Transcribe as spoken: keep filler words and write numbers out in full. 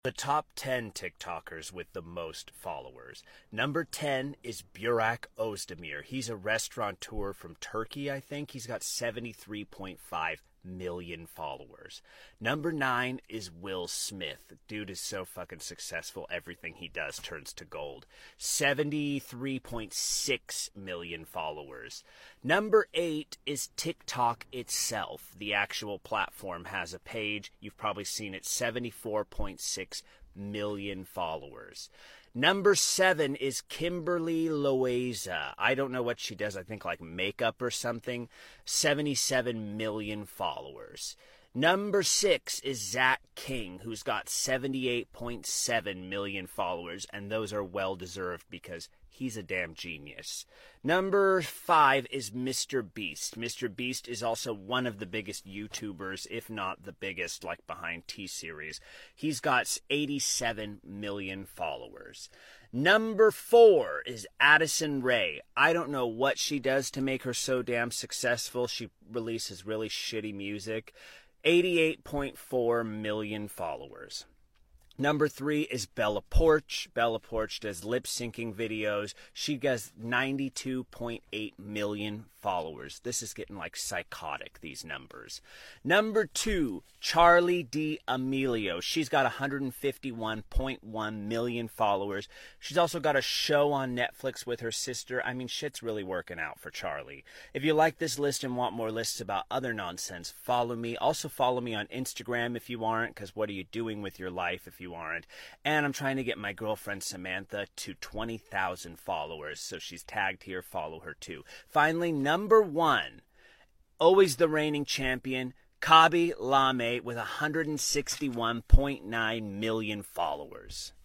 The top ten TikTokers with the most followers. Number ten is Burak Özdemir. He's a restaurateur from Turkey, I think. He's got seventy-three point five million followers. Number nine is Will Smith. Dude is so fucking successful, everything he does turns to gold. seventy-three point six million followers. Number eight is TikTok itself. The actual platform has a page. You've probably seen it. seventy-four point six million followers. Number seven is Kimberly Loaiza. I don't know what she does. I think like makeup or something. seventy-seven million followers. Number six is Zach King, who's got seventy-eight point seven million followers, and those are well-deserved because he's a damn genius. Number five is Mister Beast. Mister Beast is also one of the biggest YouTubers, if not the biggest, like behind T-Series. He's got eighty-seven million followers. Number four is Addison Rae. I don't know what she does to make her so damn successful. She releases really shitty music. eighty-eight point four million followers. Number three is Bella Poarch. Bella Poarch does lip-syncing videos. She does ninety-two point eight million followers. This is getting like psychotic, these numbers. Number two, Charli D'Amelio. She's got one hundred fifty-one point one million followers. She's also got a show on Netflix with her sister. I mean, shit's really working out for Charli. If you like this list and want more lists about other nonsense, follow me. Also follow me on Instagram if you aren't, because what are you doing with your life if you aren't? And I'm trying to get my girlfriend Samantha to twenty thousand followers, so she's tagged here. Follow her too. Finally, number one, always the reigning champion, Khaby Lame with one hundred sixty-one point nine million followers.